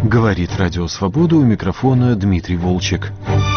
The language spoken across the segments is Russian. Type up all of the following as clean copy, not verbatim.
Говорит Радио Свобода, у микрофона Дмитрий Волчек.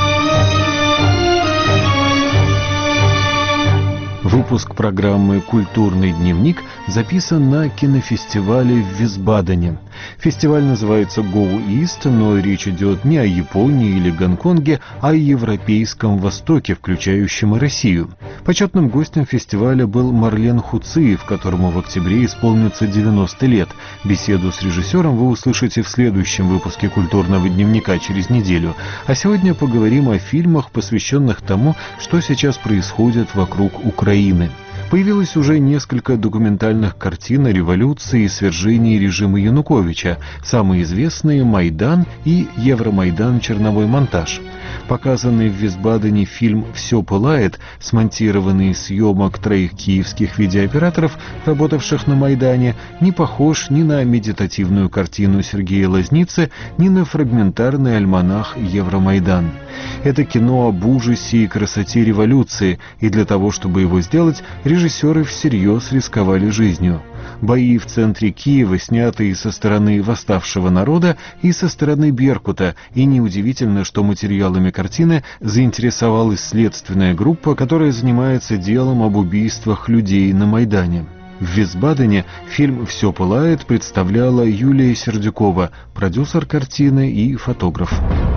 Выпуск программы «Культурный дневник» записан на кинофестивале в Висбадене. Фестиваль называется «Go East», но речь идет не о Японии или Гонконге, а о Европейском Востоке, включающем и Россию. Почетным гостем фестиваля был Марлен Хуциев, которому в октябре исполнится 90 лет. Беседу с режиссером вы услышите в следующем выпуске «Культурного дневника» через неделю. А сегодня поговорим о фильмах, посвященных тому, что сейчас происходит вокруг Украины. Появилось уже несколько документальных картин о революции и свержении режима Януковича. Самые известные «Майдан» и «Евромайдан. Черновой монтаж». Показанный в Висбадене фильм «Все пылает», смонтированный из съемок троих киевских видеооператоров, работавших на Майдане, не похож ни на медитативную картину Сергея Лазницы, ни на фрагментарный альманах «Евромайдан». Это кино об ужасе и красоте революции, и для того, чтобы его сделать, режиссеры всерьез рисковали жизнью. Бои в центре Киева сняты и со стороны восставшего народа, и со стороны Беркута, и неудивительно, что материалами картины заинтересовалась следственная группа, которая занимается делом об убийствах людей на Майдане. В Висбадене фильм «Все пылает» представляла Юлия Сердюкова, продюсер картины и фотограф.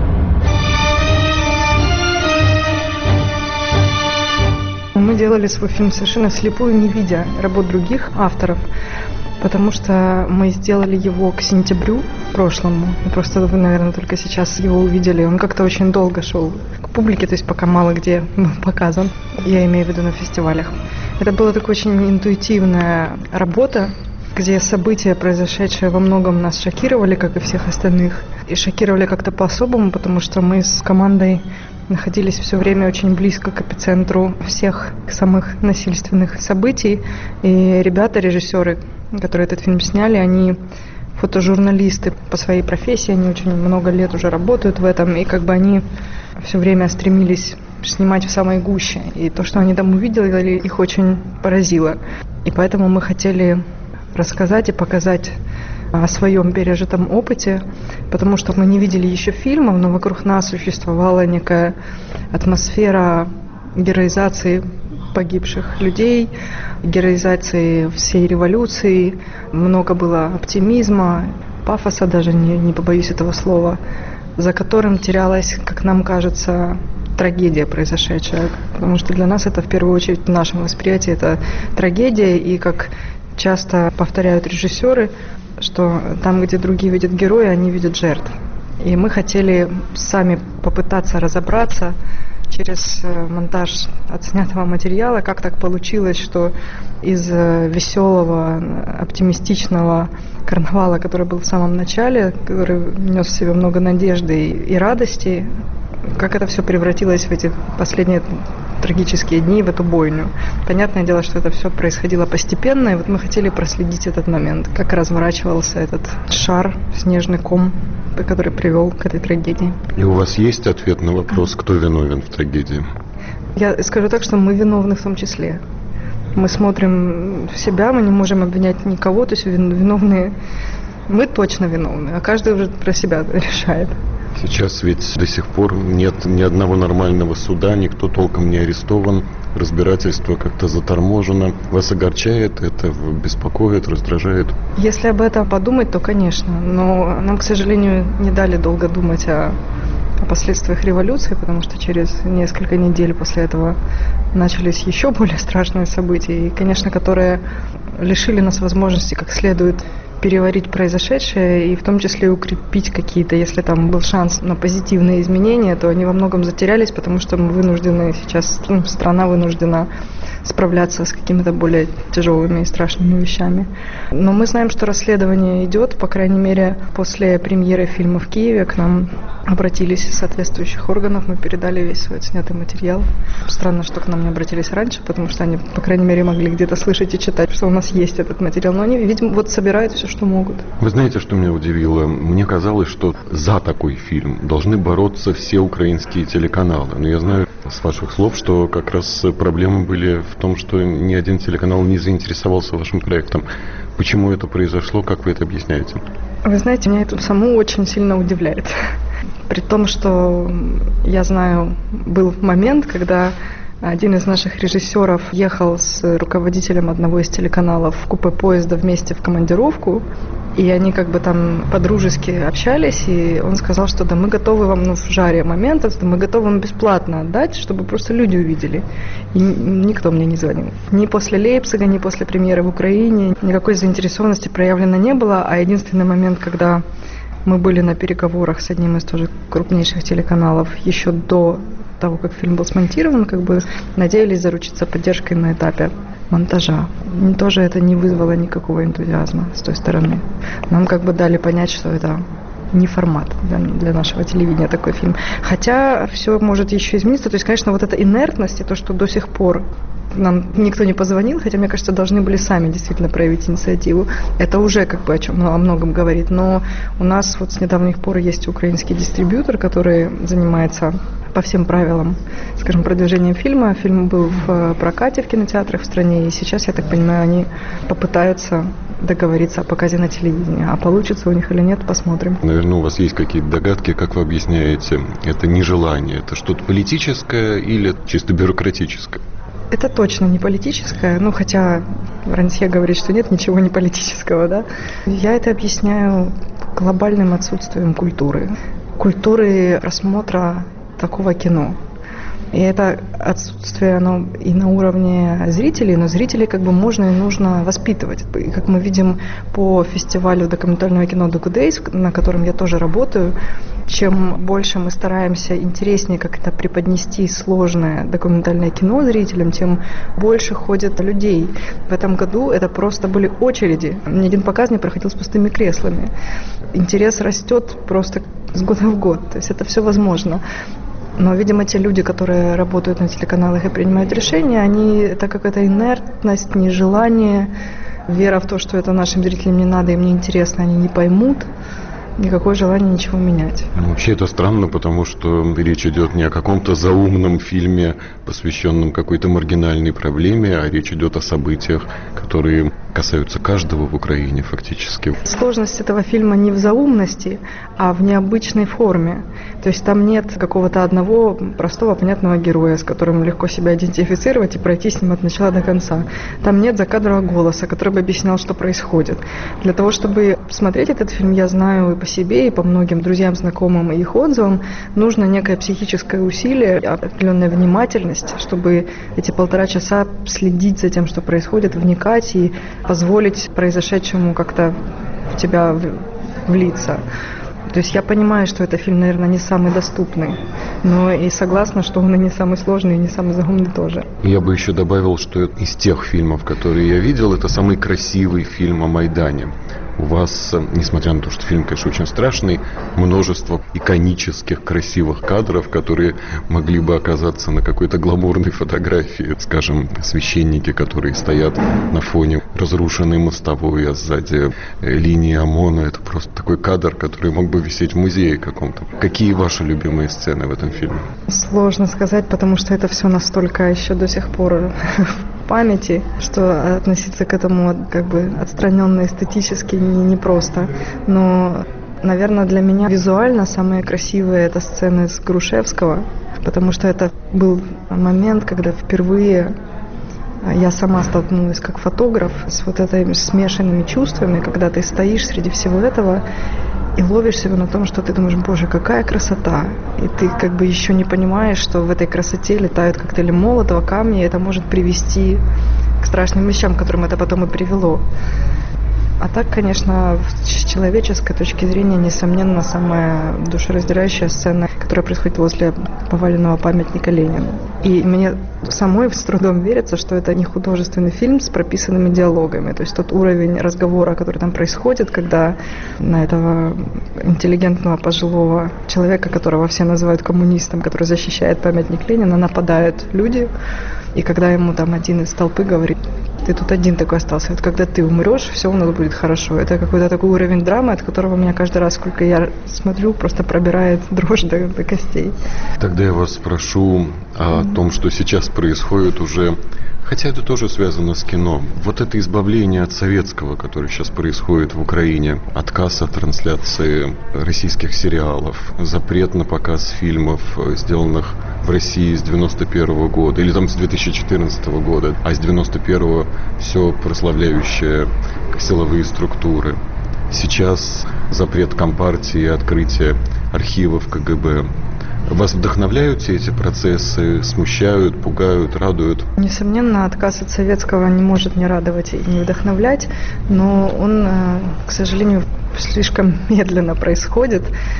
Мы делали свой фильм совершенно вслепую, не видя работ других авторов, потому что мы сделали его к сентябрю прошлому. Просто вы, наверное, только сейчас его увидели. Он как-то очень долго шел к публике, то есть пока мало где был показан. Я имею в виду на фестивалях. Это была такая очень интуитивная работа, где события, произошедшие во многом, нас шокировали, как и всех остальных. И шокировали как-то по-особому, потому что мы с командой находились все время очень близко к эпицентру всех самых насильственных событий. И ребята, режиссеры, которые этот фильм сняли, они фотожурналисты по своей профессии, они очень много лет уже работают в этом, и как бы они все время стремились снимать в самой гуще. И то, что они там увидели, их очень поразило. И поэтому мы хотели рассказать и показать о своем пережитом опыте, потому что мы не видели еще фильмов, но вокруг нас существовала некая атмосфера героизации погибших людей, героизации всей революции. Много было оптимизма, пафоса даже, не побоюсь этого слова, за которым терялась, как нам кажется, трагедия произошедшая. Потому что для нас это в первую очередь в нашем восприятии это трагедия, и как часто повторяют режиссеры, что там, где другие видят героя, они видят жертв. И мы хотели сами попытаться разобраться через монтаж отснятого материала, как так получилось, что из веселого, оптимистичного карнавала, который был в самом начале, который нес в себе много надежды и радости, как это все превратилось в эти последние трагические дни, в эту бойню. Понятное дело, что это все происходило постепенно, и вот мы хотели проследить этот момент, как разворачивался этот шар, снежный ком, который привел к этой трагедии. И у вас есть ответ на вопрос, кто виновен в трагедии? Я скажу так, что мы виновны в том числе. Мы смотрим в себя, мы не можем обвинять никого, то есть виновные, мы точно виновны, а каждый уже про себя решает. Сейчас ведь до сих пор нет ни одного нормального суда, никто толком не арестован, разбирательство как-то заторможено. Вас огорчает это, беспокоит, раздражает? Если об этом подумать, то, конечно. Но нам, к сожалению, не дали долго думать о последствиях революции, потому что через несколько недель после этого начались еще более страшные события, и, конечно, которые лишили нас возможности как следует переварить произошедшее и в том числе укрепить какие-то, если там был шанс на позитивные изменения, то они во многом затерялись, потому что мы вынуждены сейчас, страна вынуждена справляться с какими-то более тяжелыми и страшными вещами. Но мы знаем, что расследование идет, по крайней мере, после премьеры фильма в Киеве к нам обратились из соответствующих органов, мы передали весь свой отснятый материал. Странно, что к нам не обратились раньше, потому что они, по крайней мере, могли где-то слышать и читать, что у нас есть этот материал. Но они, видимо, вот собирают все, что могут. Вы знаете, что меня удивило? Мне казалось, что за такой фильм должны бороться все украинские телеканалы. Но я знаю с ваших слов, что как раз проблемы были в том, что ни один телеканал не заинтересовался вашим проектом. Почему это произошло? Как вы это объясняете? Вы знаете, меня это саму очень сильно удивляет. При том, что я знаю, был момент, когда один из наших режиссеров ехал с руководителем одного из телеканалов в купе поезда вместе в командировку, и они как бы там по-дружески общались, и он сказал, что да, мы готовы вам, в жаре моментов, мы готовы вам бесплатно отдать, чтобы просто люди увидели. И никто мне не звонил. Ни после Лейпцига, ни после премьеры в Украине никакой заинтересованности проявлено не было, а единственный момент, когда мы были на переговорах с одним из тоже крупнейших телеканалов еще до того, как фильм был смонтирован, как бы надеялись заручиться поддержкой на этапе монтажа. И тоже это не вызвало никакого энтузиазма с той стороны. Нам как бы дали понять, что это не формат для нашего телевидения такой фильм. Хотя все может еще измениться. То есть, конечно, вот эта инертность и то, что до сих пор нам никто не позвонил, хотя, мне кажется, должны были сами действительно проявить инициативу. Это уже как бы о многом говорит. Но у нас вот с недавних пор есть украинский дистрибьютор, который занимается по всем правилам, скажем, продвижением фильма. Фильм был в прокате в кинотеатрах в стране, и сейчас, я так понимаю, они попытаются договориться о показе на телевидении. А получится у них или нет, посмотрим. Наверное, у вас есть какие-то догадки, как вы объясняете это нежелание? Это что-то политическое или чисто бюрократическое? Это точно не политическое, хотя Рантье говорит, что нет ничего не политического, да. Я это объясняю глобальным отсутствием культуры просмотра такого кино. И это отсутствие, оно и на уровне зрителей, но зрителей как бы можно и нужно воспитывать. И как мы видим по фестивалю документального кино Docu Days, на котором я тоже работаю, чем больше мы стараемся интереснее как-то преподнести сложное документальное кино зрителям, тем больше ходит людей. В этом году это просто были очереди. Ни один показ не проходил с пустыми креслами. Интерес растет просто с года в год. То есть это все возможно. Но, видимо, те люди, которые работают на телеканалах и принимают решения, это какая-то инертность, нежелание, вера в то, что это нашим зрителям не надо, им не интересно, они не поймут. Никакое желание ничего менять. Вообще это странно, потому что речь идет не о каком-то заумном фильме, посвященном какой-то маргинальной проблеме, а речь идет о событиях, которые касаются каждого в Украине фактически. Сложность этого фильма не в заумности, а в необычной форме. То есть там нет какого-то одного простого, понятного героя, с которым легко себя идентифицировать и пройти с ним от начала до конца. Там нет закадрового голоса, который бы объяснял, что происходит. Для того, чтобы смотреть этот фильм, я знаю и по себе, и по многим друзьям, знакомым и их отзывам, нужно некое психическое усилие, определенная внимательность, чтобы эти 1,5 часа следить за тем, что происходит, вникать и позволить произошедшему как-то в тебя влиться. То есть я понимаю, что этот фильм, наверное, не самый доступный, но и согласна, что он и не самый сложный, и не самый заумный тоже. Я бы еще добавил, что из тех фильмов, которые я видел, это самый красивый фильм о Майдане. У вас, несмотря на то, что фильм, конечно, очень страшный, множество иконических красивых кадров, которые могли бы оказаться на какой-то гламурной фотографии. Скажем, священники, которые стоят на фоне разрушенной мостовой, а сзади линии ОМОНа. Это просто такой кадр, который мог бы висеть в музее каком-то. Какие ваши любимые сцены в этом фильме? Сложно сказать, потому что это все настолько еще до сих пор в памяти, что относиться к этому как бы отстраненно эстетически непросто. Но, наверное, для меня визуально самые красивые это сцены с Грушевского, потому что это был момент, когда впервые я сама столкнулась как фотограф с вот этими смешанными чувствами, когда ты стоишь среди всего этого и ловишь себя на том, что ты думаешь, боже, какая красота. И ты как бы еще не понимаешь, что в этой красоте летают коктейли Молотова, камни, и это может привести к страшным вещам, к которым это потом и привело. А так, конечно, с человеческой точки зрения, несомненно, самая душераздирающая сцена, которая которая происходит возле поваленного памятника Ленину. И мне самой с трудом верится, что это не художественный фильм с прописанными диалогами. То есть тот уровень разговора, который там происходит, когда на этого интеллигентного пожилого человека, которого все называют коммунистом, который защищает памятник Ленина, нападают люди. И когда ему там один из толпы говорит: ты тут один такой остался, вот когда ты умрешь, все у нас будет хорошо. Это какой-то такой уровень драмы, от которого меня каждый раз, сколько я смотрю, просто пробирает дрожь до костей. Тогда я вас спрошу о том, что сейчас происходит уже, хотя это тоже связано с кино. Вот это избавление от советского, которое сейчас происходит в Украине, отказ от трансляции российских сериалов, запрет на показ фильмов, сделанных в России с 91 года, или там с 2014 года, а с 91 все прославляющее силовые структуры. Сейчас запрет Компартии и открытие архивов КГБ. Вас вдохновляют все эти процессы, смущают, пугают, радуют? Несомненно, отказ от советского не может не радовать и не вдохновлять, но он, к сожалению, слишком медленно происходит.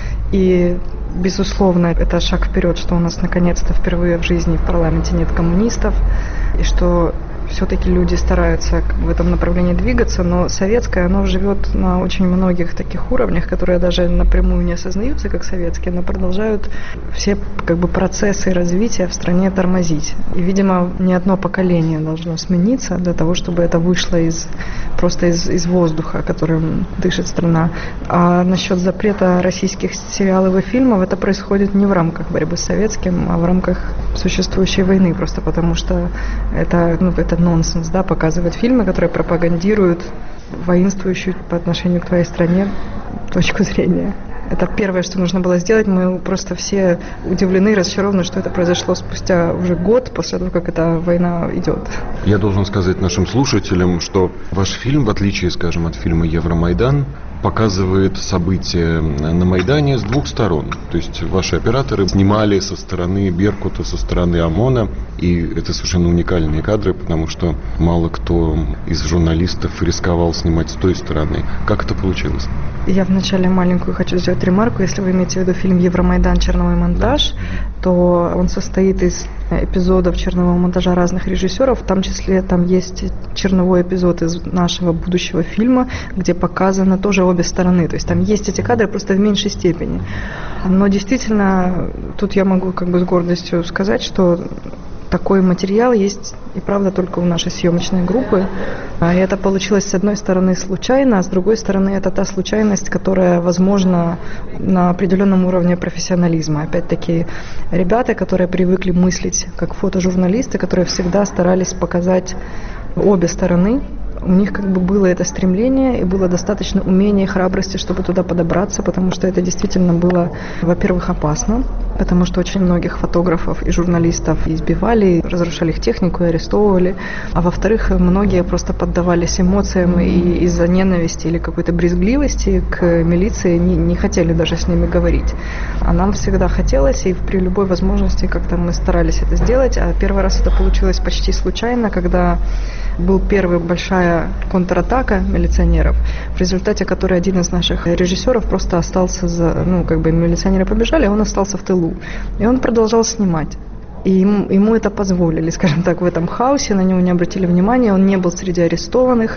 И, безусловно, это шаг вперед, что у нас наконец-то впервые в жизни в парламенте нет коммунистов, и что все-таки люди стараются в этом направлении двигаться, но советское, оно живет на очень многих таких уровнях, которые даже напрямую не осознаются как советские, но продолжают все процессы развития в стране тормозить. И, видимо, не одно поколение должно смениться для того, чтобы это вышло просто из воздуха, которым дышит страна. А насчет запрета российских сериалов и фильмов, это происходит не в рамках борьбы с советским, а в рамках существующей войны, просто потому что это нонсенс, да, показывать фильмы, которые пропагандируют воинствующую по отношению к твоей стране точку зрения. Это первое, что нужно было сделать. Мы просто все удивлены и разочарованы, что это произошло спустя уже год после того, как эта война идет. Я должен сказать нашим слушателям, что ваш фильм, в отличие, скажем, от фильма «Евромайдан», показывает события на Майдане с двух сторон. То есть ваши операторы снимали со стороны Беркута, со стороны ОМОНа, и это совершенно уникальные кадры, потому что мало кто из журналистов рисковал снимать с той стороны. Как это получилось? Я вначале маленькую хочу сделать ремарку. Если вы имеете в виду фильм «Евромайдан. Черновой монтаж», то он состоит из эпизодов чернового монтажа разных режиссеров, в том числе там есть черновой эпизод из нашего будущего фильма, где показано тоже обе стороны, то есть там есть эти кадры, просто в меньшей степени. Но действительно, тут я могу с гордостью сказать, что такой материал есть и правда только у нашей съемочной группы. И это получилось с одной стороны случайно, а с другой стороны это та случайность, которая возможна на определенном уровне профессионализма. Опять-таки ребята, которые привыкли мыслить как фотожурналисты, которые всегда старались показать обе стороны. У них было это стремление и было достаточно умения и храбрости, чтобы туда подобраться, потому что это действительно было, во-первых, опасно, потому что очень многих фотографов и журналистов избивали, разрушали их технику и арестовывали, а во-вторых, многие просто поддавались эмоциям и из-за ненависти или какой-то брезгливости к милиции не хотели даже с ними говорить. А нам всегда хотелось, и при любой возможности как-то мы старались это сделать, а первый раз это получилось почти случайно, когда был первая большая контратака милиционеров, в результате которой один из наших режиссеров просто остался, милиционеры побежали, а он остался в тылу. И он продолжал снимать. И ему это позволили, скажем так, в этом хаосе, на него не обратили внимания, он не был среди арестованных,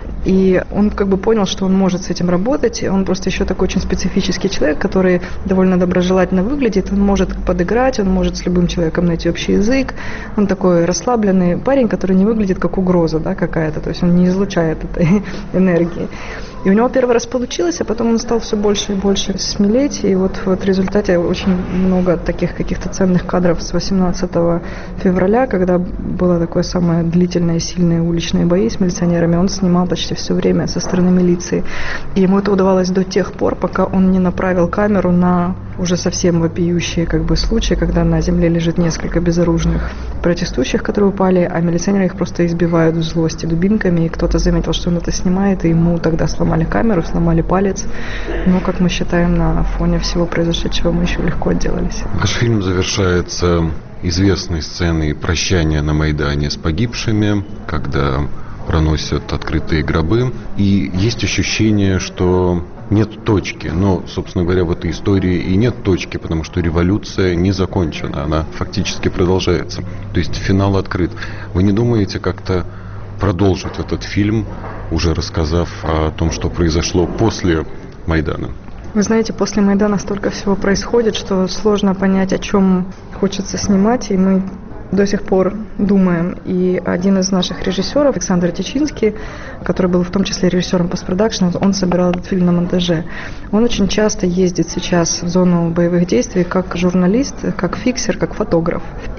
и он понял, что он может с этим работать, он просто еще такой очень специфический человек, который довольно доброжелательно выглядит, он может подыграть, он может с любым человеком найти общий язык, он такой расслабленный парень, который не выглядит как угроза, да, какая-то, то есть он не излучает этой энергии. И у него первый раз получилось, а потом он стал все больше и больше смелеть. И вот в результате очень много таких каких-то ценных кадров с 18 февраля, когда было такое самое длительное, сильные уличные бои с милиционерами, он снимал почти все время со стороны милиции. И ему это удавалось до тех пор, пока он не направил камеру на уже совсем вопиющие случаи, когда на земле лежит несколько безоружных протестующих, которые упали, а милиционеры их просто избивают в злости дубинками. И кто-то заметил, что он это снимает, и ему тогда сломали камеру, сломали палец. Но, как мы считаем, на фоне всего произошедшего мы еще легко отделались. Ваш фильм завершается известной сценой прощания на Майдане с погибшими, когда проносят открытые гробы. И есть ощущение, что нет точки. Но, собственно говоря, в этой истории и нет точки, потому что революция не закончена, она фактически продолжается. То есть финал открыт. Вы не думаете как-то продолжить этот фильм, уже рассказав о том, что произошло после Майдана? Вы знаете, после Майдана столько всего происходит, что сложно понять, о чем хочется снимать, и мы до сих пор думаем. И один из наших режиссеров, Александр Тичинский, который был в том числе режиссером постпродакшена, он собирал этот фильм на монтаже. Он очень часто ездит сейчас в зону боевых действий как журналист, как фиксер, как фотограф.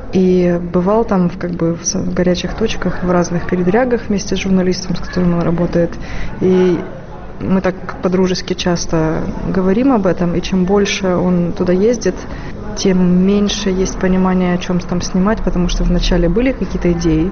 И бывал там в горячих точках, в разных передрягах вместе с журналистом, с которым он работает. И мы так по-дружески часто говорим об этом, и чем больше он туда ездит, тем меньше есть понимания, о чем там снимать, потому что вначале были какие-то идеи,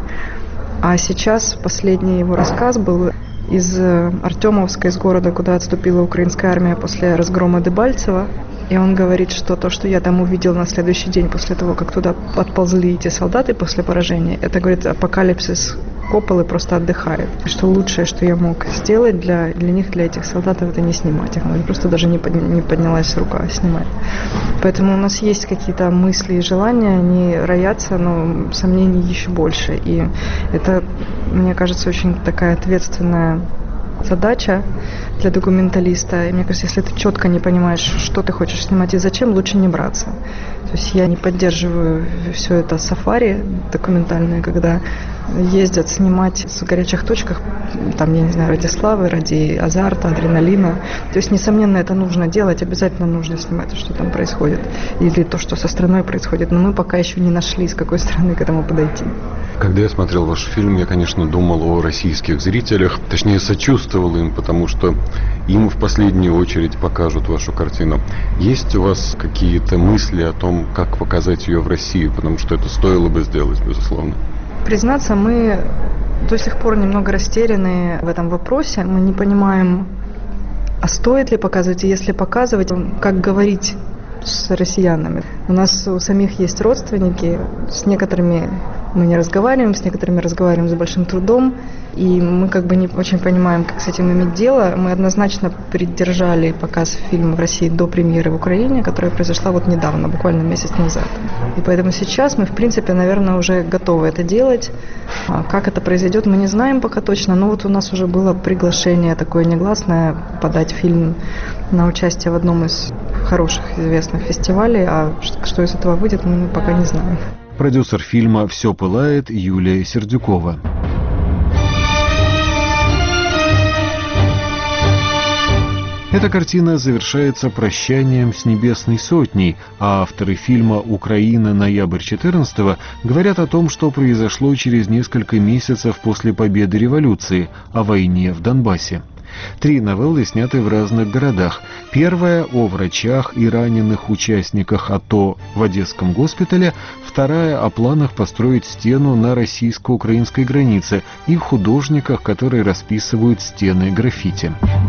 а сейчас последний его рассказ был из Артемовска, из города, куда отступила украинская армия после разгрома Дебальцева. И он говорит, что то, что я там увидел на следующий день после того, как туда отползли эти солдаты после поражения, это, говорит, апокалипсис Копполы просто отдыхает. Что лучшее, что я мог сделать для них, для этих солдатов, это не снимать их. Просто даже не поднялась рука снимать. Поэтому у нас есть какие-то мысли и желания, они роятся, но сомнений еще больше. И это, мне кажется, очень такая ответственная задача для документалиста. И мне кажется, если ты четко не понимаешь, что ты хочешь снимать и зачем, лучше не браться. То есть я не поддерживаю все это сафари документальное, когда ездят снимать в горячих точках, там, я не знаю, ради славы, ради азарта, адреналина. То есть, несомненно, это нужно делать, обязательно нужно снимать, что там происходит, или то, что со страной происходит. Но мы пока еще не нашли, с какой стороны к этому подойти. Когда я смотрел ваш фильм, я, конечно, думал о российских зрителях, точнее, сочувствовал им, потому что им в последнюю очередь покажут вашу картину. Есть у вас какие-то мысли о том, как показать ее в России? Потому что это стоило бы сделать, безусловно. Признаться, мы до сих пор немного растеряны в этом вопросе. Мы не понимаем, а стоит ли показывать, и если показывать, как говорить с россиянами. У нас у самих есть родственники, с некоторыми мы не разговариваем, с некоторыми разговариваем с большим трудом, и мы не очень понимаем, как с этим иметь дело. Мы однозначно придержали показ фильма в России до премьеры в Украине, которая произошла недавно, буквально месяц назад. И поэтому сейчас мы, в принципе, наверное, уже готовы это делать. Как это произойдет, мы не знаем пока точно, но вот у нас уже было приглашение такое негласное подать фильм на участие в одном из хороших известных фестивалей, а что из этого выйдет, мы пока не знаем. Продюсер фильма «Все пылает» Юлия Сердюкова. Эта картина завершается прощанием с Небесной Сотней, а авторы фильма «Украина. Ноябрь 14-го» говорят о том, что произошло через несколько месяцев после победы революции, о войне в Донбассе. 3 новеллы сняты в разных городах. Первая о врачах и раненых участниках АТО в Одесском госпитале, вторая о планах построить стену на российско-украинской границе и художниках, которые расписывают стены граффити.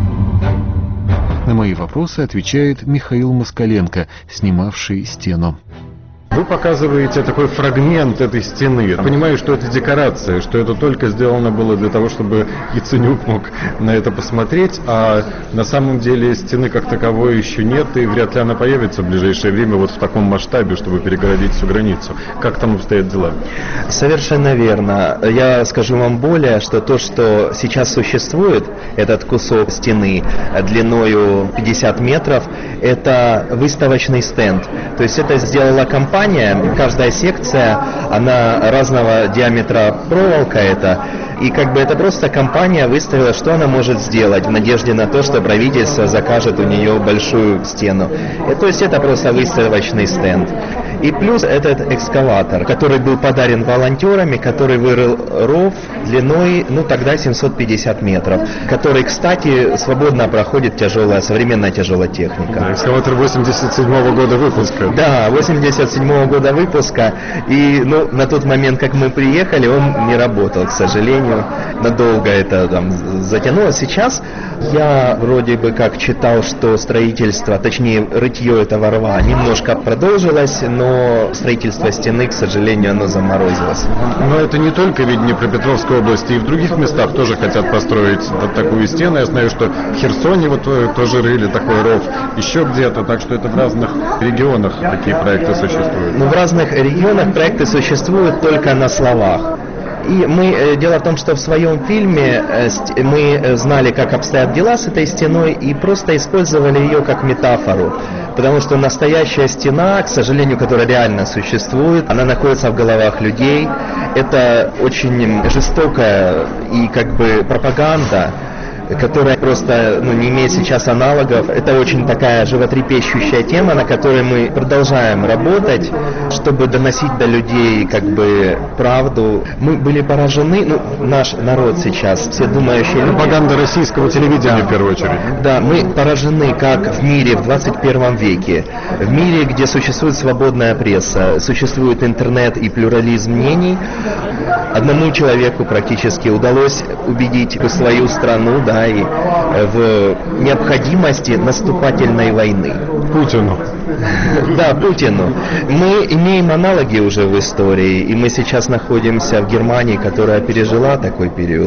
На мои вопросы отвечает Михаил Москаленко, снимавший «Стену». Вы показываете такой фрагмент этой стены. Я понимаю, что это декорация, что это только сделано было для того, чтобы Яценюк мог на это посмотреть, а на самом деле стены как таковой еще нет, и вряд ли она появится в ближайшее время вот в таком масштабе, чтобы перегородить всю границу. Как там обстоят дела? Совершенно верно. Я скажу вам более, что то, что сейчас существует, этот кусок стены длиною 50 метров, это выставочный стенд. То есть это сделала компания, каждая секция, она разного диаметра проволока это, и это просто компания выставила, что она может сделать в надежде на то, что правительство закажет у нее большую стену. И, то есть это просто выставочный стенд. И плюс этот экскаватор, который был подарен волонтерами, который вырыл ров длиной, тогда 750 метров, который, кстати, свободно проходит современная тяжелая техника. Да, экскаватор 87-го года выпуска. Да, 87-го года выпуска. И на тот момент, как мы приехали, он не работал, к сожалению. Надолго это затянулось. Сейчас я вроде бы как читал, что строительство, точнее рытье этого рва немножко продолжилось, но но строительство стены, к сожалению, оно заморозилось. Но это не только ведь в Днепропетровской области, и в других местах тоже хотят построить такую стену. Я знаю, что в Херсоне вот тоже рыли такой ров, еще где-то, так что это в разных регионах такие проекты существуют. Ну, в разных регионах проекты существуют только на словах. И дело в том, что в своем фильме мы знали, как обстоят дела с этой стеной, и просто использовали ее как метафору. Потому что настоящая стена, к сожалению, которая реально существует, она находится в головах людей. Это очень жестокая и как бы пропаганда, которая просто не имеет сейчас аналогов. Это очень такая животрепещущая тема, на которой мы продолжаем работать, чтобы доносить до людей как бы правду. Мы были поражены, наш народ сейчас, все думающие люди. Пропаганда российского телевидения, в первую очередь. Да, мы поражены, как в мире в 21 веке, в мире, где существует свободная пресса, существует интернет и плюрализм мнений, одному человеку практически удалось убедить свою страну, и в необходимости наступательной войны. Путину. Да, Путину. Мы имеем аналоги уже в истории, и мы сейчас находимся в Германии, которая пережила такой период.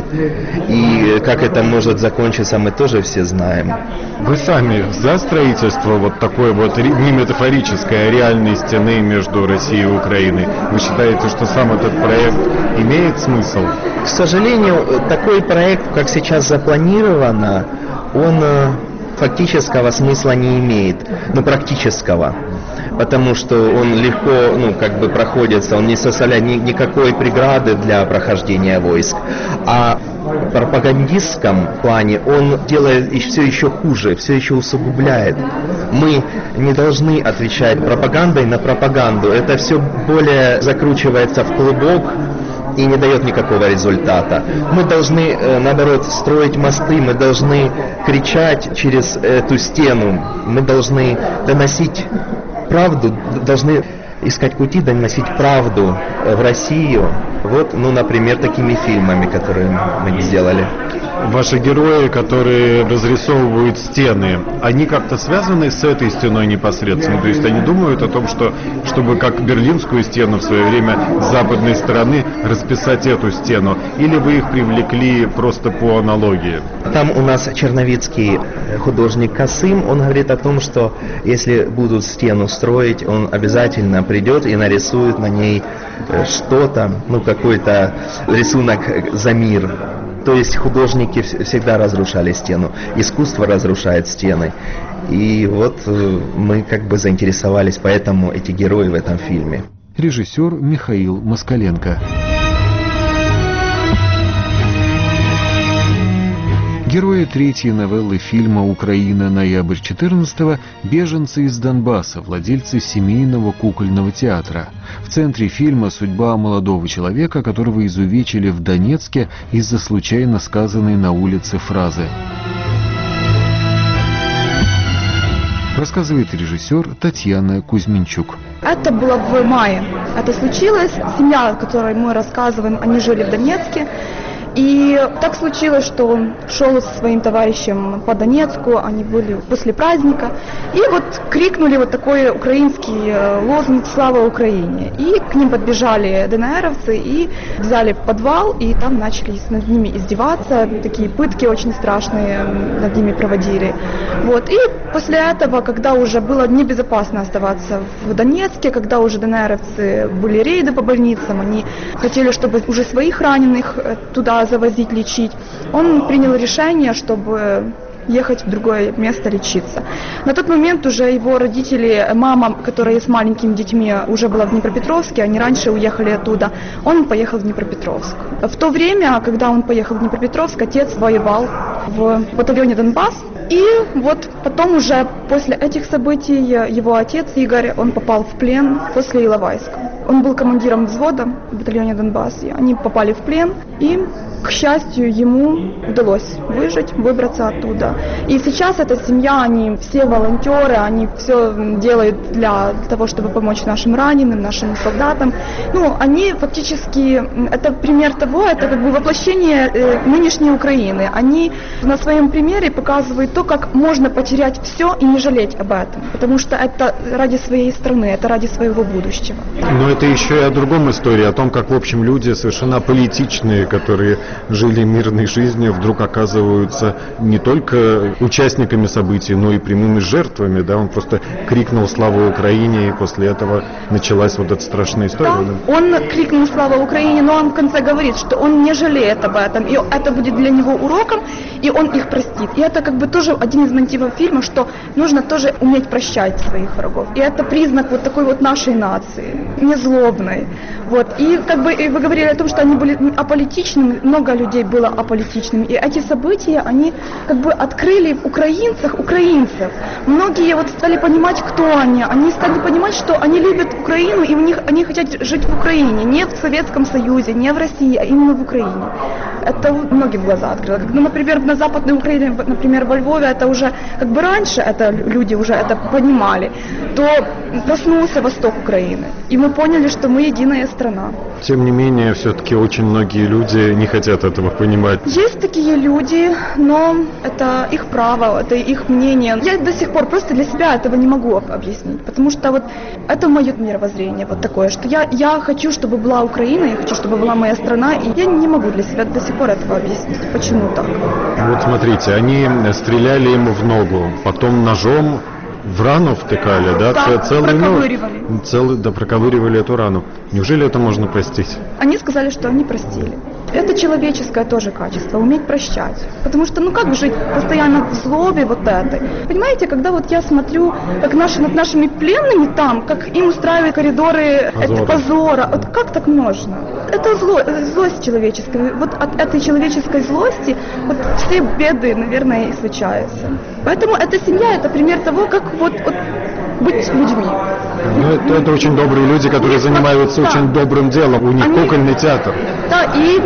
И как это может закончиться, мы тоже все знаем. Вы сами за строительство вот такой вот не метафорической, а реальной стены между Россией и Украиной? Вы считаете, что сам этот проект имеет смысл? К сожалению, такой проект, как сейчас запланировано, он фактического смысла не имеет, практического, потому что он легко, проходится, он не составляет никакой преграды для прохождения войск, а в пропагандистском плане он делает все еще хуже, все еще усугубляет. Мы не должны отвечать пропагандой на пропаганду, это все более закручивается в клубок и не дает никакого результата. Мы должны, наоборот, строить мосты, мы должны кричать через эту стену, мы должны доносить правду, должны искать пути доносить правду в Россию. Вот, например, такими фильмами, которые мы сделали. Ваши герои, которые разрисовывают стены, они как-то связаны с этой стеной непосредственно? То есть они думают о том, чтобы как Берлинскую стену в свое время с западной стороны расписать эту стену? Или вы их привлекли просто по аналогии? Там у нас черновицкий художник Касым, он говорит о том, что если будут стену строить, он обязательно придет и нарисует на ней что-то, какой-то рисунок за мир. То есть художники всегда разрушали стену, искусство разрушает стены. И вот мы заинтересовались, поэтому эти герои в этом фильме. Режиссер Михаил Москаленко. Герои третьей новеллы фильма «Украина. Ноябрь 14-го» – беженцы из Донбасса, владельцы семейного кукольного театра. В центре фильма судьба молодого человека, которого изувечили в Донецке из-за случайно сказанной на улице фразы. Рассказывает режиссер Татьяна Кузьминчук. Это было в мае. Это случилось. Семья, о которой мы рассказываем, они жили в Донецке. И так случилось, что он шел со своим товарищем по Донецку, они были после праздника, и вот крикнули вот такой украинский лозунг «Слава Украине!». И к ним подбежали ДНРовцы и взяли подвал, и там начали над ними издеваться, такие пытки очень страшные над ними проводили. Вот. И после этого, когда уже было небезопасно оставаться в Донецке, когда уже ДНРовцы были рейды по больницам, они хотели, чтобы уже своих раненых туда завозить, лечить, он принял решение, чтобы ехать в другое место лечиться. На тот момент уже его родители, мама, которая с маленькими детьми, уже была в Днепропетровске, они раньше уехали оттуда, он поехал в Днепропетровск. В то время, когда он поехал в Днепропетровск, отец воевал в батальоне «Донбасс». И вот потом уже после этих событий его отец Игорь, он попал в плен после Иловайска. Он был командиром взвода в батальоне «Донбасс», и они попали в плен. И, к счастью, ему удалось выжить, выбраться оттуда. И сейчас эта семья, они все волонтеры, они все делают для того, чтобы помочь нашим раненым, нашим солдатам. Ну, они фактически, это пример того, это как бы воплощение нынешней Украины. Они на своем примере показывают то, как можно потерять все и не жалеть об этом. Потому что это ради своей страны, это ради своего будущего. Но это еще и о другом истории, о том, как, в общем, люди совершенно аполитичные, которые жили мирной жизнью, вдруг оказываются не только участниками событий, но и прямыми жертвами. Да? Он просто крикнул «Слава Украине!», и после этого началась вот эта страшная история. Да, он крикнул «Слава Украине!», но он в конце говорит, что он не жалеет об этом, и это будет для него уроком, и он их простит. И это как бы тоже один из мотивов фильма, что нужно тоже уметь прощать своих врагов. И это признак вот такой вот нашей нации, незлобной. Вот. И как бы и вы говорили о том, что они были аполитичными, много людей было аполитичными. И эти события, они как бы открыли в украинцев. Многие вот стали понимать, кто они стали понимать, что они любят Украину, и они хотят жить в Украине, не в Советском Союзе, не в России, а именно в Украине. Это многим глаза открыло. Когда, например, на Западной Украине, например, во Львове, это уже как бы раньше это люди уже это понимали, то проснулся восток Украины. И мы поняли, что мы единая страна. Тем не менее, все-таки очень многие люди не хотят этого понимать. Есть такие люди, но это их право, это их мнение. Я до сих пор просто для себя этого не могу объяснить, потому что вот это мое мировоззрение вот такое, что я хочу, чтобы была Украина, я хочу, чтобы была моя страна, и я не могу для себя до сих пор этого объяснить, почему так. Вот смотрите, они стреляли ему в ногу, потом ножом в рану втыкали, да? Проковыривали эту рану. Неужели это можно простить? Они сказали, что они простили. Это человеческое тоже качество, уметь прощать. Потому что, ну как жить постоянно в злобе вот этой? Понимаете, когда вот я смотрю, как над нашими пленными там, как им устраивают коридоры позора, вот как так можно? Это злость человеческая. Вот от этой человеческой злости вот все беды, наверное, и случаются. Поэтому эта семья, это пример того, как вот быть людьми. Ну, это очень добрые люди, которые занимаются очень добрым делом. У них кукольный театр. Да, и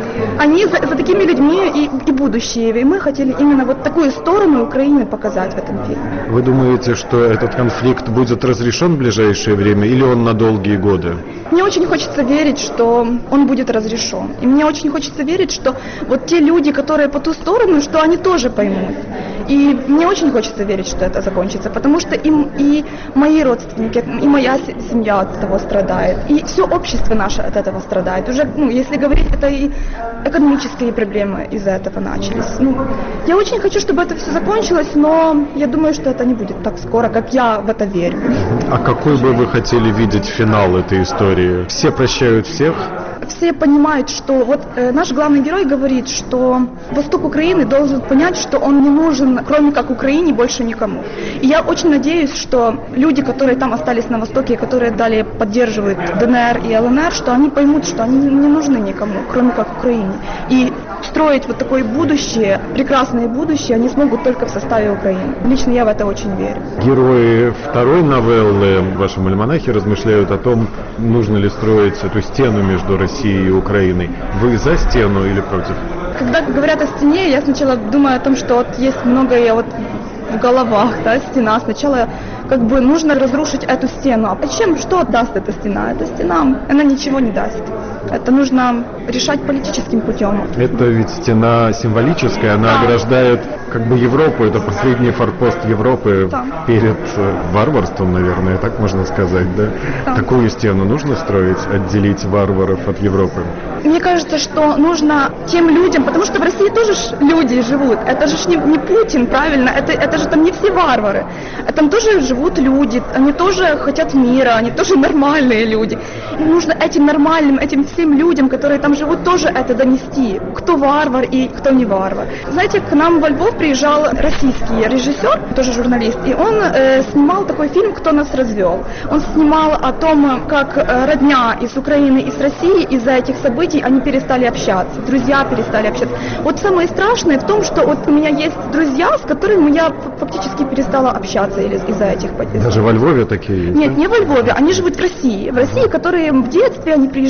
они за такими людьми и будущее. И мы хотели именно вот такую сторону Украины показать в этом фильме. Вы думаете, что этот конфликт будет разрешен в ближайшее время или он на долгие годы? Мне очень хочется верить, что он будет разрешен. И мне очень хочется верить, что вот те люди, которые по ту сторону, что они тоже поймут. И мне очень хочется верить, что это закончится, потому что и мои родственники, и моя семья от этого страдает, и все общество наше от этого страдает. Уже, если говорить, это и экономические проблемы из-за этого начались. Я очень хочу, чтобы это все закончилось, но я думаю, что это не будет так скоро, как я в это верю. А какой бы вы хотели видеть финал этой истории? Все прощают всех? Все понимают, что вот наш главный герой говорит, что восток Украины должен понять, что он не нужен, кроме как Украине, больше никому. И я очень надеюсь, что люди, которые там остались на Востоке, которые далее поддерживают ДНР и ЛНР, что они поймут, что они не нужны никому, кроме как Украине. И строить вот такое будущее, прекрасное будущее, они смогут только в составе Украины. Лично я в это очень верю. Герои второй новеллы в вашем альманахе размышляют о том, нужно ли строить эту стену между Россией и Украиной. Вы за стену или против? Когда говорят о стене, я сначала думаю о том, что вот есть многое вот в головах, да, стена. Сначала как бы нужно разрушить эту стену. А зачем, что даст эта стена? Эта стена, она ничего не даст. Это нужно решать политическим путем. Это ведь стена символическая, она ограждает как бы Европу, это последний форпост Европы перед варварством, наверное, так можно сказать, да? Такую стену нужно строить, отделить варваров от Европы? Мне кажется, что нужно тем людям, потому что в России тоже люди живут, это же не Путин, правильно, это же там не все варвары, там тоже живут люди, они тоже хотят мира, они тоже нормальные люди. И нужно этим нормальным, этим всем людям, которые там живут, тоже это донести, кто варвар и кто не варвар. Знаете, к нам во Львов приезжал российский режиссер, тоже журналист, и он снимал такой фильм «Кто нас развел». Он снимал о том, как родня из Украины и с России из-за этих событий они перестали общаться, друзья перестали общаться. Вот самое страшное в том, что вот у меня есть друзья, с которыми я фактически перестала общаться из-за этих потерь. Даже во Львове такие есть? Нет, не во Львове, они живут в России, которые в детстве они приезжали к нам,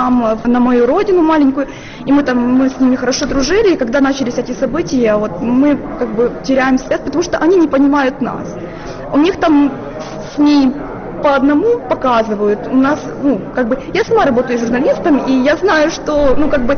нам на мою родину маленькую, и мы с ними хорошо дружили, и когда начались эти события, вот мы как бы теряем связь, потому что они не понимают нас. У них там СМИ по одному показывают, у нас, я сама работаю журналистом, и я знаю, что,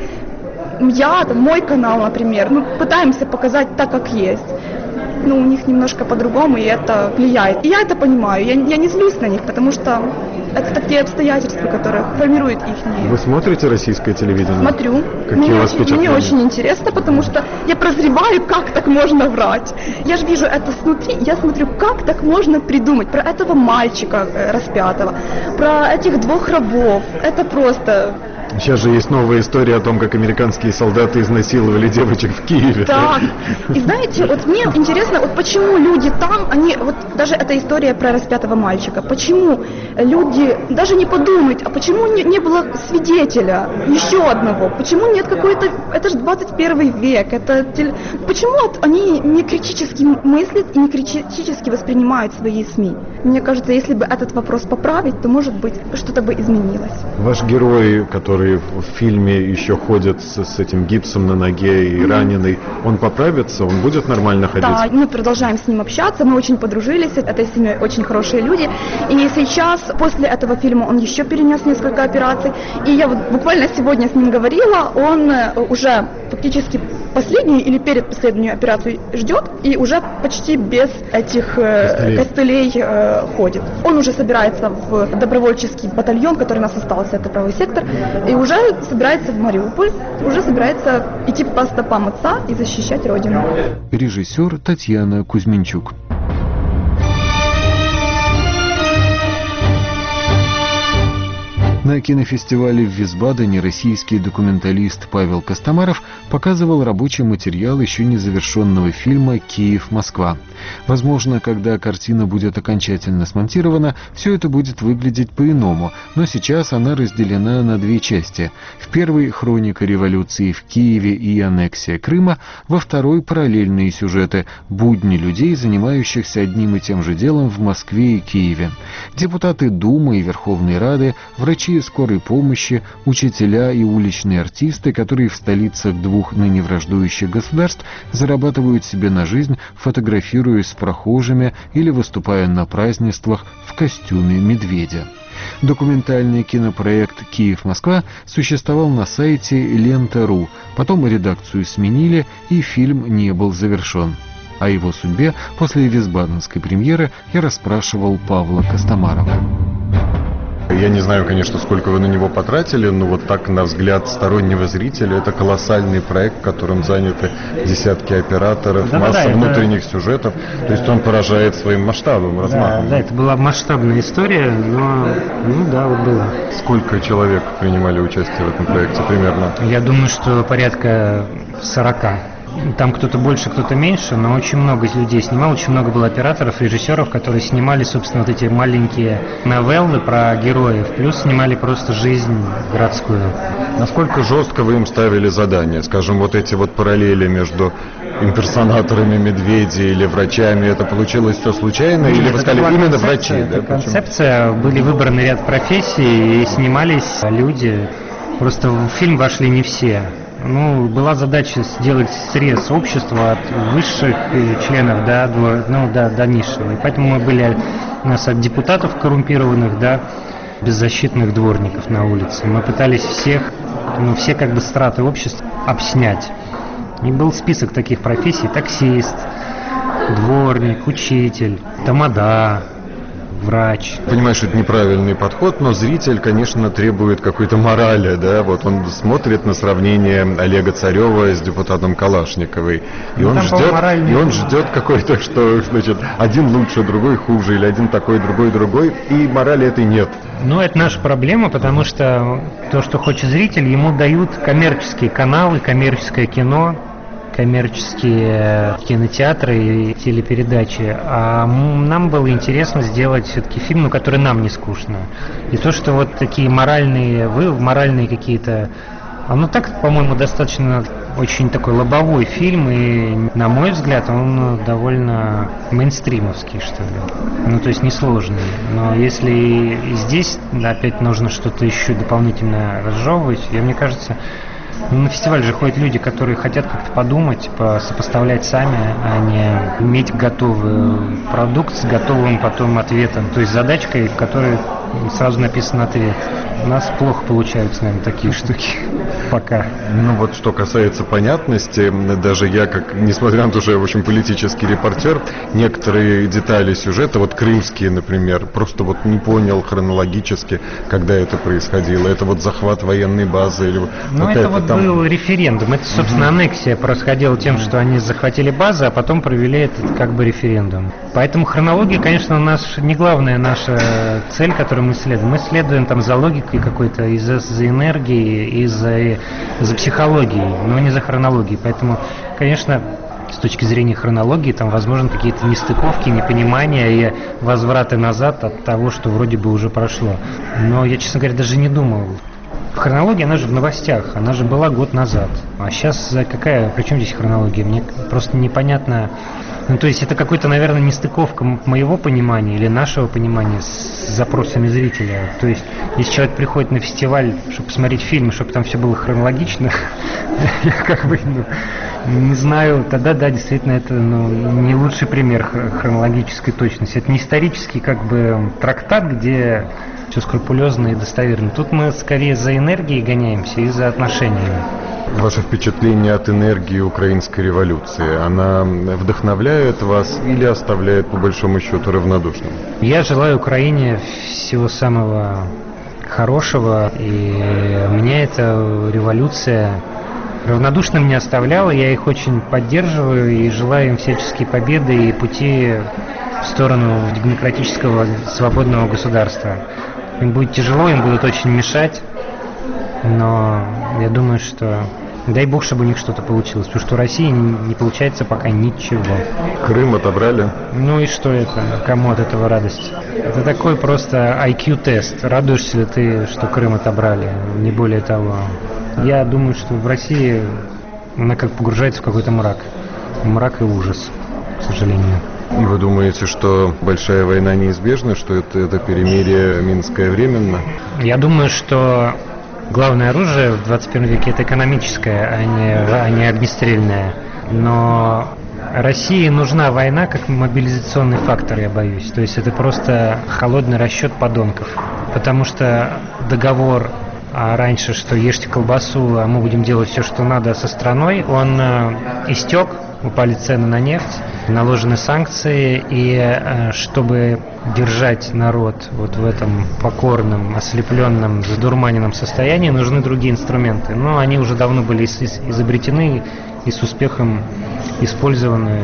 мой канал, например, пытаемся показать так, как есть. У них немножко по-другому, и это влияет. И я это понимаю, я не злюсь на них, потому что это такие обстоятельства, которые формируют их. Вы смотрите российское телевидение? Смотрю. Какие у вас впечатления? Мне очень интересно, потому что я прозреваю, как так можно врать. Я же вижу это снутри, я смотрю, как так можно придумать. Про этого мальчика распятого, про этих 2 рабов. Это просто... Сейчас же есть новая история о том, как американские солдаты изнасиловали девочек в Киеве. Так. И знаете, вот мне интересно, вот почему люди там, даже эта история про распятого мальчика, почему люди даже не подумают, а почему не было свидетеля, еще одного, почему нет какой-то, это же 21 век, почему они не критически мыслят и не критически воспринимают свои СМИ? Мне кажется, если бы этот вопрос поправить, то, может быть, что-то бы изменилось. Ваш герой, который в фильме еще ходит с этим гипсом на ноге и раненый, он поправится, он будет нормально ходить? Да, мы продолжаем с ним общаться, мы очень подружились, этой семьей очень хорошие люди, и сейчас, после этого фильма, он еще перенес несколько операций, и я буквально сегодня с ним говорила, он уже фактически последнюю или предпоследнюю операцию ждет, и уже почти без этих костылей ходит. Он уже собирается в добровольческий батальон, который у нас остался, это правый сектор, и уже собирается в Мариуполь, уже собирается идти по стопам отца и защищать родину. Режиссер Татьяна Кузьминчук. На кинофестивале в Висбадене российский документалист Павел Костомаров показывал рабочий материал еще не завершенного фильма «Киев-Москва». Возможно, когда картина будет окончательно смонтирована, все это будет выглядеть по-иному, но сейчас она разделена на 2 части. В первой — хроника революции в Киеве и аннексия Крыма, во второй — параллельные сюжеты — будни людей, занимающихся одним и тем же делом в Москве и Киеве. Депутаты Думы и Верховной Рады, врачи скорой помощи, учителя и уличные артисты, которые в столицах 2 ныне враждующих государств зарабатывают себе на жизнь, фотографируясь с прохожими или выступая на празднествах в костюме медведя. Документальный кинопроект «Киев-Москва» существовал на сайте Лента.ру, потом редакцию сменили, и фильм не был завершен. О его судьбе после висбаденской премьеры я расспрашивал Павла Костомарова. Я не знаю, конечно, сколько вы на него потратили, но вот так, на взгляд стороннего зрителя, это колоссальный проект, в котором заняты десятки операторов, масса внутренних сюжетов. То есть он поражает своим масштабом, размахом. Да, это была масштабная история, но, вот было. Сколько человек принимали участие в этом проекте примерно? Я думаю, что порядка 40. Там кто-то больше, кто-то меньше, но очень много людей снимал, очень много было операторов, режиссеров, которые снимали, собственно, вот эти маленькие новеллы про героев, плюс снимали просто жизнь городскую. Насколько жестко вы им ставили задания? Скажем, вот эти вот параллели между имперсонаторами медведей или врачами, это получилось все случайно? Или вы сказали именно врачи? Это концепция, были выбраны ряд профессий и снимались люди, просто в фильм вошли не все. Была задача сделать срез общества от высших членов до низшего. И поэтому мы были у нас от депутатов коррумпированных до беззащитных дворников на улице. Мы пытались всех, все как бы страты общества обснять. И был список таких профессий: таксист, дворник, учитель, тамада, врач. Понимаешь, что это неправильный подход, но зритель, конечно, требует какой-то морали, да, вот он смотрит на сравнение Олега Царева с депутатом Калашниковой, и он ждет какой-то, что, значит, один лучше, другой хуже, или один такой, другой, и морали этой нет. Это наша проблема, потому что то, что хочет зритель, ему дают коммерческие каналы, коммерческое кино, коммерческие кинотеатры и телепередачи, а нам было интересно сделать все-таки фильм, который нам не скучно. И то, что вот такие моральные какие-то, оно так, по-моему, достаточно очень такой лобовой фильм, и, на мой взгляд, он довольно мейнстримовский, что ли. Ну, то есть несложный. Но если и здесь опять нужно что-то еще дополнительно разжевывать, мне кажется, на фестиваль же ходят люди, которые хотят как-то подумать, сопоставлять сами, а не иметь готовый продукт с готовым потом ответом. То есть задачкой, в которой сразу написан ответ. У нас плохо получаются, наверное, такие штуки пока. Ну вот что касается понятности, даже я, как, несмотря на то, что я очень политический репортер, некоторые детали сюжета, вот крымские, например, просто вот не понял хронологически, когда это происходило. Это вот захват военной базы или ну, вот это вот там... был референдум. Это, собственно, аннексия происходила тем, что они захватили базы, а потом провели этот как бы референдум. Поэтому хронология, конечно, не главная наша цель, которую мы исследуем. Мы исследуем там за логикой какой-то, из-за энергии, из-за психологии, но не за хронологией. Поэтому, конечно, с точки зрения хронологии, там, возможно, какие-то нестыковки, непонимания и возвраты назад от того, что вроде бы уже прошло. Но я, честно говоря, даже не думал. Хронология, она же в новостях, она же была год назад. А сейчас какая, при чем здесь хронология? Мне просто непонятно. Ну, то есть это какой-то, наверное, нестыковка моего понимания или нашего понимания с запросами зрителя. То есть, если человек приходит на фестиваль, чтобы посмотреть фильм, чтобы там все было хронологично, я как бы, не знаю, тогда, да, действительно, это не лучший пример хронологической точности. Это не исторический, как бы, трактат, где все скрупулезно и достоверно. Тут мы скорее за энергией гоняемся и за отношениями. Ваше впечатление от энергии украинской революции, она вдохновляет вас или оставляет, по большому счету, равнодушным? Я желаю Украине всего самого хорошего, и меня эта революция равнодушным не оставляла. Я их очень поддерживаю и желаю им всяческие победы и пути в сторону демократического свободного государства. Им будет тяжело, им будут очень мешать, но я думаю, что дай бог, чтобы у них что-то получилось, потому что у России не получается пока ничего. Крым отобрали? Ну и что это? Кому от этого радость? Это такой просто IQ-тест. Радуешься ли ты, что Крым отобрали? Не более того. Я думаю, что в России она как погружается в какой-то мрак. Мрак и ужас, к сожалению. И вы думаете, что большая война неизбежна, что это перемирие минское временно? Я думаю, что главное оружие в 21 веке – это экономическое, а не огнестрельное. Но России нужна война как мобилизационный фактор, я боюсь. То есть это просто холодный расчет подонков. Потому что договор раньше, что ешьте колбасу, а мы будем делать все, что надо со страной, он истек, упали цены на нефть, наложены санкции, и чтобы держать народ вот в этом покорном, ослепленном, задурманенном состоянии, нужны другие инструменты. Но они уже давно были изобретены и с успехом использованы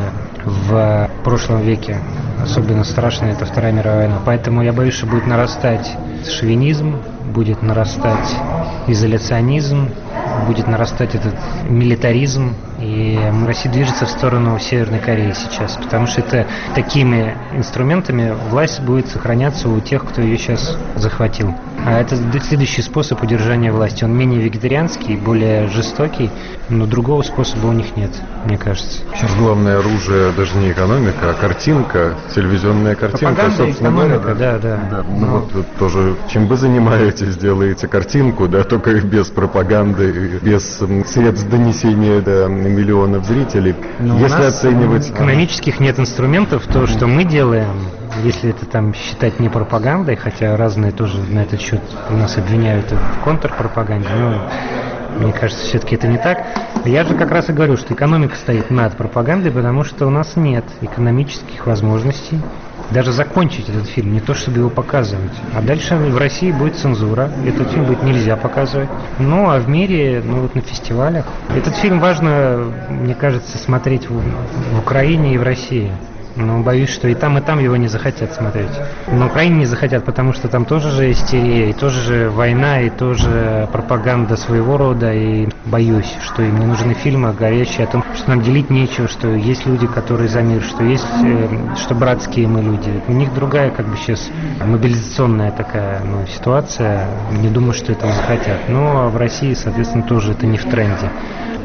в прошлом веке. Особенно страшно это Вторая мировая война. Поэтому я боюсь, что будет нарастать шовинизм, будет нарастать изоляционизм, будет нарастать этот милитаризм, и Россия движется в сторону Северной Кореи сейчас, потому что это такими инструментами власть будет сохраняться у тех, кто ее сейчас захватил. А это следующий способ удержания власти. Он менее вегетарианский, более жестокий, но другого способа у них нет, мне кажется. Сейчас главное оружие даже не экономика, а картинка, телевизионная картинка, пропаганда, собственно экономика, говоря. да. Ну вот тоже, чем вы занимаетесь, делаете картинку, да, только без пропаганды, без средств донесения до миллионов зрителей. Но если у нас оценивать экономических нет инструментов, то, что мы делаем, если это там считать не пропагандой, хотя разные тоже на этот счет нас обвиняют в контрпропаганде, но мне кажется, все-таки это не так. Я же как раз и говорю, что экономика стоит над пропагандой, потому что у нас нет экономических возможностей даже закончить этот фильм, не то чтобы его показывать. А дальше в России будет цензура, этот фильм будет нельзя показывать. Ну, а в мире, вот на фестивалях. Этот фильм важно, мне кажется, смотреть в Украине и в России. Но боюсь, что и там его не захотят смотреть. На Украине не захотят, потому что там тоже же истерия, и тоже же война, и тоже пропаганда своего рода. И боюсь, что им не нужны фильмы горячие о том, что нам делить нечего, что есть люди, которые за мир, что братские мы люди. У них другая сейчас мобилизационная такая ситуация. Не думаю, что этого захотят. Но в России, соответственно, тоже это не в тренде.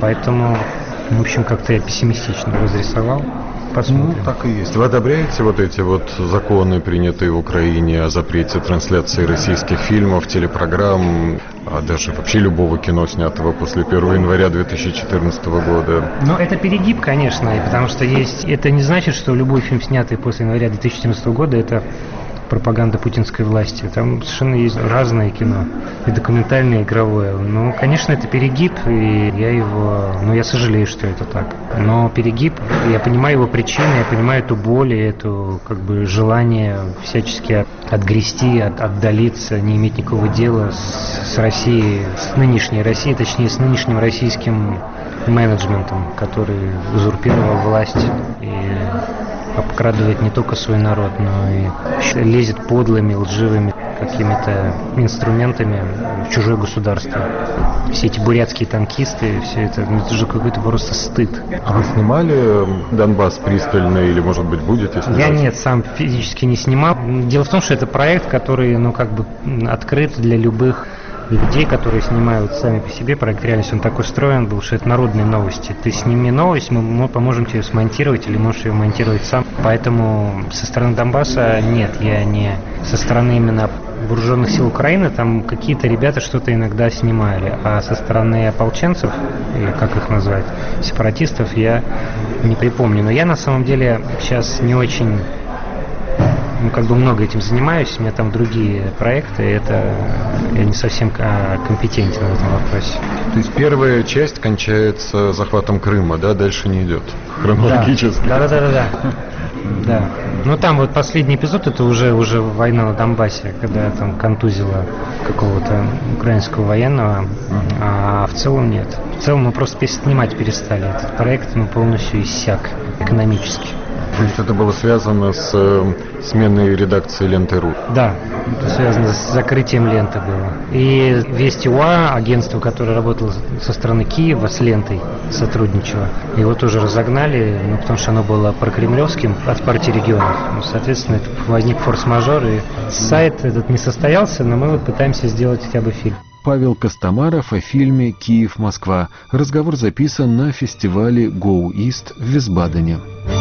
Поэтому, в общем, как-то я пессимистично разрисовал. Посмотрим. Ну, так и есть. Вы одобряете вот эти вот законы, принятые в Украине, о запрете трансляции российских фильмов, телепрограмм, а даже вообще любого кино, снятого после 1 января 2014 года? Ну, это перегиб, конечно, потому что есть... Это не значит, что любой фильм, снятый после января 2014 года, это пропаганда путинской власти. Там совершенно есть разное кино, и документальное, и игровое. Ну, конечно, это перегиб, и я его... Ну, я сожалею, что это так. Но перегиб, я понимаю его причины, я понимаю эту боль, и эту, как бы, желание всячески отгрести, отдалиться, не иметь никакого дела с Россией, с нынешней Россией, точнее, с нынешним российским менеджментом, который узурпировал власть и обкрадывает не только свой народ, но и лезет подлыми, лживыми какими-то инструментами в чужое государство. Все эти бурятские танкисты, все это же какой-то просто стыд. А вы снимали «Донбасс» пристально или, может быть, будете снимать? Я нет, сам физически не снимал. Дело в том, что это проект, который, ну, как бы открыт для любых людей, которые снимают сами по себе. Проект реальность, он так устроен был, что это народные новости. Ты сними новость, мы поможем тебе смонтировать, или можешь ее монтировать сам. Поэтому со стороны Донбасса нет, я не... Со стороны именно вооруженных сил Украины там какие-то ребята что-то иногда снимали, а со стороны ополченцев, или как их назвать, сепаратистов, я не припомню. Но я на самом деле сейчас не очень... Ну, как бы много этим занимаюсь, у меня там другие проекты, это я не совсем компетентен в этом вопросе. То есть первая часть кончается захватом Крыма, да? Дальше не идет хронологически? Да. Ну, там вот последний эпизод, это уже война на Донбассе, когда там контузило какого-то украинского военного, а в целом нет. В целом мы просто снимать перестали. Этот проект полностью иссяк экономически. То есть это было связано с сменой редакции «Ленты.ру»? Да, это связано с закрытием ленты было. И Вести УА, агентство, которое работало со стороны Киева, с лентой сотрудничало, его тоже разогнали, потому что оно было прокремлевским от партии регионов. Соответственно, возник форс-мажор, и сайт этот не состоялся, но мы вот пытаемся сделать хотя бы фильм. Павел Костомаров о фильме «Киев-Москва». Разговор записан на фестивале Go East в Висбадене.